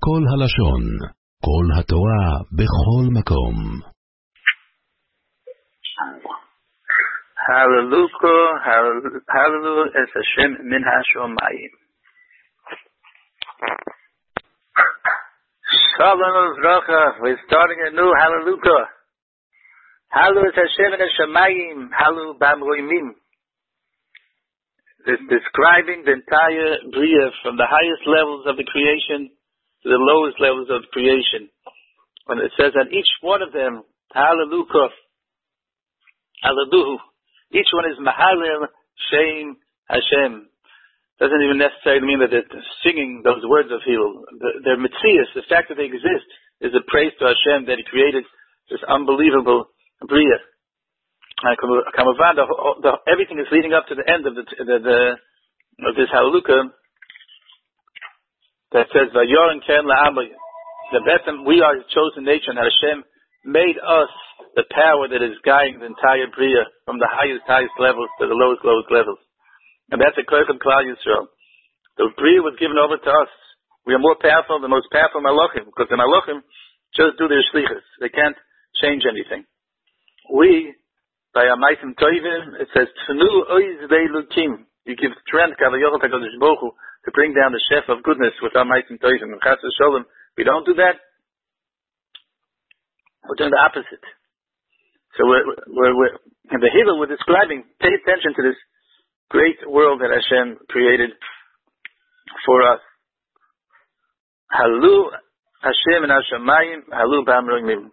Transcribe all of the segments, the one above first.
כל הלשון, כל התורה, בכל מקום. Hallelujah es Hashem min hashomayim. Shalom Uvracha, we're starting a new Hallelujah. Hallelujah es Hashem min hashomayim, Hallelujah b'amroimim. Describing the entire Bria from the highest levels of the creation to the lowest levels of creation. When it says that each one of them, Hallelujah, Hallelujah, each one is Mahalel Shem Hashem. Doesn't even necessarily mean that they're singing those words of Hillel. Their Metzias, the fact that they exist, is a praise to Hashem that He created this unbelievable Bria. Everything is leading up to the end of this Hallelujah that says, "Vayorin ken la'amay." The best, we are His chosen nation. Hashem made us the power that is guiding the entire Bria from the highest levels to the lowest levels. And that's a curse of Klal Yisrael. The Bria was given over to us. We are more powerful, the most powerful Malachim, because the Malachim just do their shlichus. They can't change anything. We, by our Maisim Toivim, it says, Tfenu oiz leilukim. You give strength, Kavayot HaKadosh Baruch Hu, to bring down the chef of goodness with our Maisim Toivim. And Chas v'Sholem, we don't do that. We're doing the opposite. So we're in the Hillel, we're describing, pay attention to this great world that Hashem created for us. Halu Hashem and Hashemayim, Halu b'amroimim.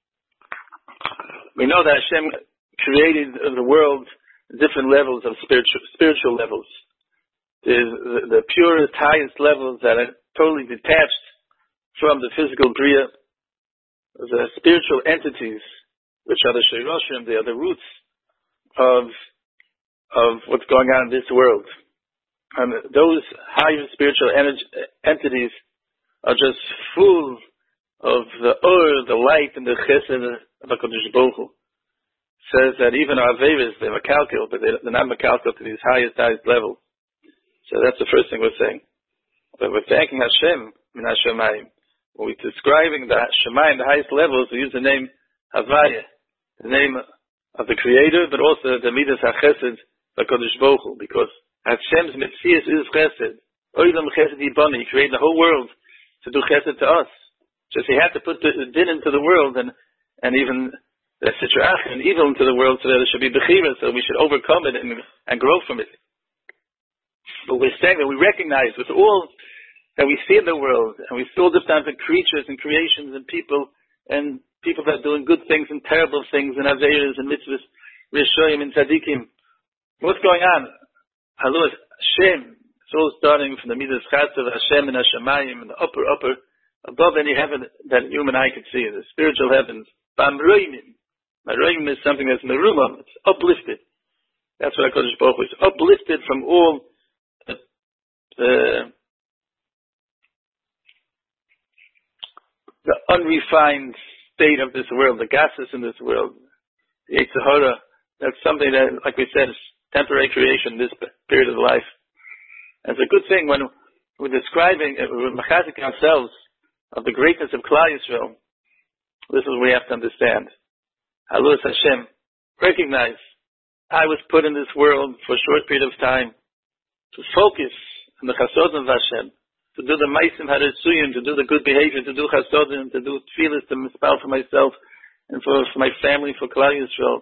We know that Hashem created the world different levels of spiritual levels. There's the purest, highest levels that are totally detached from the physical Bria. The spiritual entities, which are the Sheiroshim, they are the roots of what's going on in this world. And those higher spiritual entities are just full of the the light, and the chesed of HaKadosh Baruch Hu. Says that even our Averis, they are calculated, but they're not calculated to these highest levels. So that's the first thing we're saying. But we're thanking Hashem min hashamayim. When we're describing the Shemayim, the highest levels, we use the name Havaya, the name of the Creator, but also the Midas HaChesed, the Kodesh Baruch Hu, because Hashem's Metzias is Chesed. Oilam Chesed Yibani, He created the whole world to do Chesed to us. Just He had to put the din into the world, and even the Sitrach and evil into the world, so that it should be Bechira, so we should overcome it and grow from it. But we're saying that we recognize with all that we see in the world, and we see all different types of creatures and creations and people that are doing good things and terrible things, and Averas and Mitzvahs, Rishoyim and Tzadikim. What's going on? Halu Hashem. It's all starting from the Midas Chatzav, Hashem and Hashemayim, and the upper, above any heaven that human eye could see, the spiritual heavens. Bamroimim. Maroim is something that's merumam, it's uplifted. That's what HaKadosh Baruch Hu is, uplifted from all the unrefined state of this world, the gases in this world, the Yetzer Hara. That's something that, like we said, is temporary creation in this period of life. And it's a good thing when we're describing, we're machazik ourselves of the greatness of Klal Yisrael. This is what we have to understand. Halu Hashem. Recognize, I was put in this world for a short period of time to focus on the chasodim of Hashem, to do the maisim harisuyim, to do the good behavior, to do chasodim, to do tefillas, to mispal for myself and for my family, for Klal Yisrael.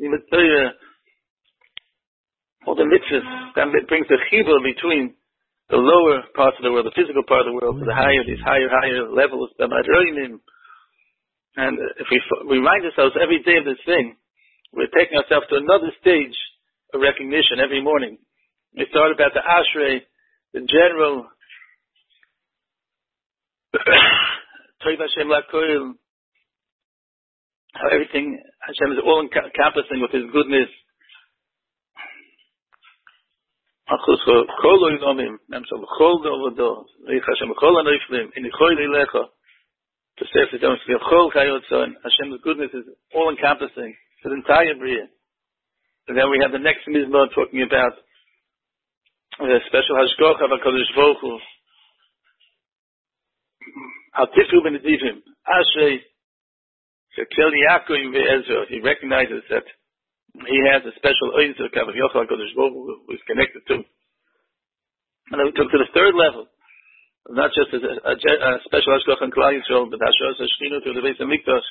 All the mitzvahs, that brings the chibur between the lower parts of the world, the physical part of the world, to the higher, these higher levels, the madroinim. And if we remind ourselves every day of this thing, we're taking ourselves to another stage of recognition every morning. We thought about the Ashrei, the general Toiv Hashem Lakoil, how everything Hashem is all encompassing with His goodness. Hashem's goodness is all encompassing for the entire Bria. And then we have the next Mizmor talking about the special Hashgocha of HaKadosh Baruch Hu Al Tifru ben Nedivim, Ashrei, Shekel Yaakov ve'Ezra. He recognizes that he has a special oizer, Kavach Yochel HaKadosh Baruch Hu, who is connected to. And then we took to the third level, not just a special Hashgach on Klal Yisrael, but Hashras Hashchinu to the Beis HaMikdash.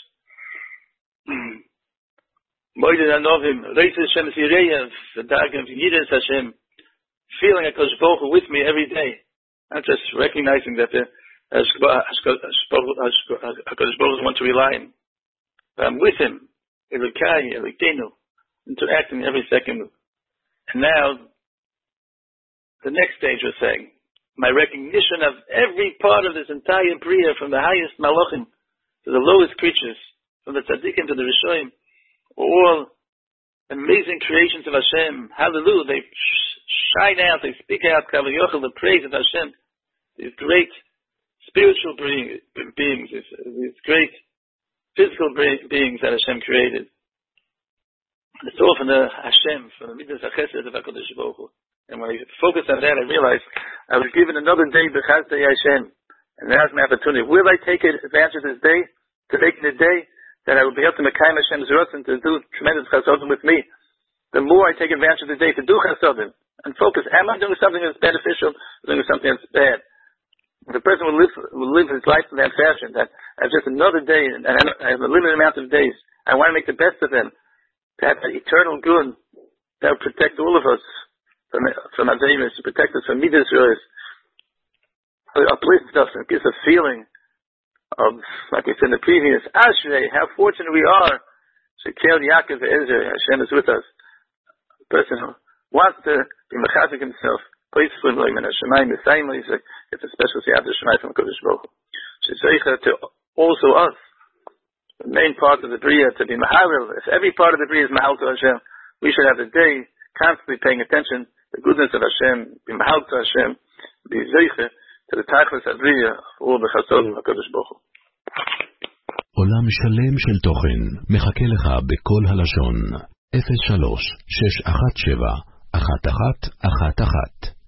Moedin Anovim, Reises Hashem Zireyev, the Dargim Yides Hashem, feeling HaKadosh Baruch Hu with me every day, not just recognizing that the HaKadosh Baruch Hu want to rely on. But I'm with him, Elokai, Elokeinu, interacting every second. And now, the next stage we're saying, my recognition of every part of this entire Bria, from the highest Malachim to the lowest creatures, from the Tzaddikim to the Rishonim, all amazing creations of Hashem. Hallelujah. They shine out, they speak out, Kavach Yochel, the praise of Hashem. These great spiritual beings, these great physical beings that Hashem created. It's all from the Hashem, from the Midas HaChesed of HaKadosh Baruch Hu. And when I focused on that, I realized I was given another day, B'chazdei Hashem. And now's my opportunity. Will I take advantage of this day, to make it a day that I will be able to Mekayim Hashem's Ratzon, to do tremendous chasodim with me? The more I take advantage of the day to do chasodim, and focus, am I doing something that's beneficial, or doing something that's bad? The person will live his life in that fashion, that I have just another day, and I have a limited amount of days. I want to make the best of them. To have that eternal good that will protect all of us from Azamis, to protect us from Midas Yoris, uplifts us and gives a feeling of, like I said in the previous, Ashrei, how fortunate we are. Shekel Yaakov ve'Ezra, Hashem is with us. The person who wants to be mechazik himself, it's a special siyata Shemai from Kodesh Baruch Hu. To also us, the main part of the Bria, to be Mahalil. If every part of the Bria is Mahal to Hashem, we should have the day constantly paying attention to the goodness of Hashem, be Mahal to Hashem, be Zeiche to the Tachlis HaBria, all the Chasodim HaKadosh Baruch Hu. עולם שלם של תוכן מחכה לך בכל הלשון 03-617-1111